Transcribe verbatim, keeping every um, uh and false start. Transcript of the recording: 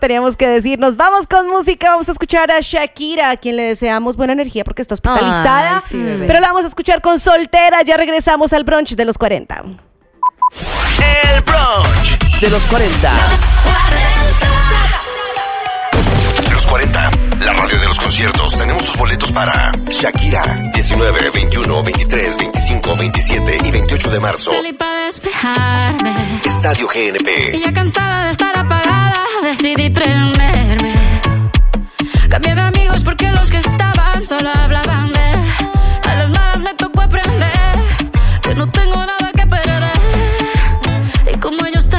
teníamos que decirnos. Vamos con música, vamos a escuchar a Shakira, a quien le deseamos buena energía porque está hospitalizada. Ay, sí, bebé. Pero la vamos a escuchar con Soltera. Ya regresamos al brunch de los cuarenta. El brunch de los cuarenta. Los cuarenta, la radio de los conciertos. Tenemos tus boletos para Shakira, diecinueve, veintiuno, veintitrés, veinticinco, veintisiete y veintiocho de marzo. Salí para despejarme. Estadio G N P. Y ya cansada de estar apagada, decidí prenderme.